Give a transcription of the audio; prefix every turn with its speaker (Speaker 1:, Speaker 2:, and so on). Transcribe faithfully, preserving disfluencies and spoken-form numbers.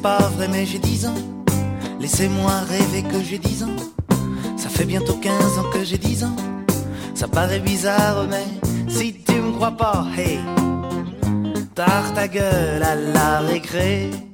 Speaker 1: pas vrai mais j'ai dix ans. Laissez-moi rêver que j'ai dix ans. Ça fait bientôt quinze ans que j'ai dix ans. Ça paraît bizarre mais si tu me crois pas, hey, tarte ta gueule à la récré.